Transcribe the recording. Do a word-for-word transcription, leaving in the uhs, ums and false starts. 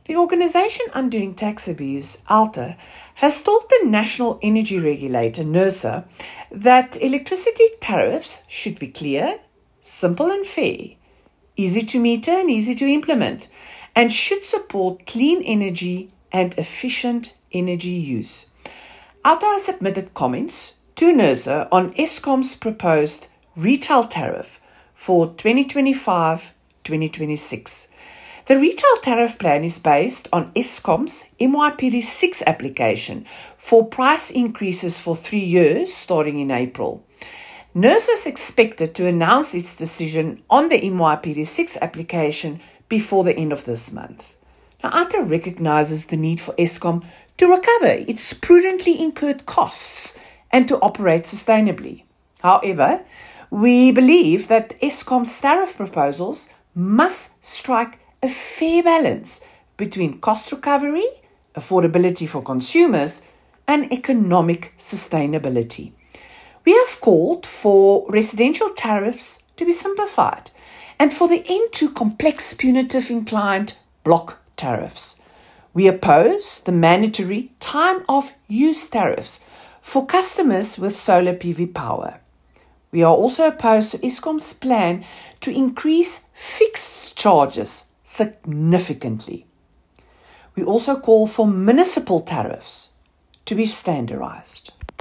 The organisation Undoing Tax Abuse, ALTA, has told the National Energy Regulator, NERSA, that electricity tariffs should be clear, simple and fair, easy to meter and easy to implement, and should support clean energy and efficient energy use. ALTA has submitted comments to NERSA on Eskom's proposed retail tariff for twenty twenty-five to twenty twenty-six. The retail tariff plan is based on Eskom's M Y P D six application for price increases for three years starting in April. NERSA is expected to announce its decision on the M Y P D six application before the end of this month. Now, ALTA recognises the need for Eskom to recover its prudently incurred costs and to operate sustainably. However, we believe that Eskom's tariff proposals must strike a fair balance between cost recovery, affordability for consumers, and economic sustainability. We have called for residential tariffs to be simplified and for the end to complex punitive inclined block tariffs. We oppose the mandatory time of use tariffs for customers with solar P V power. We are also opposed to Eskom's plan to increase fixed charges significantly. We also call for municipal tariffs to be standardized.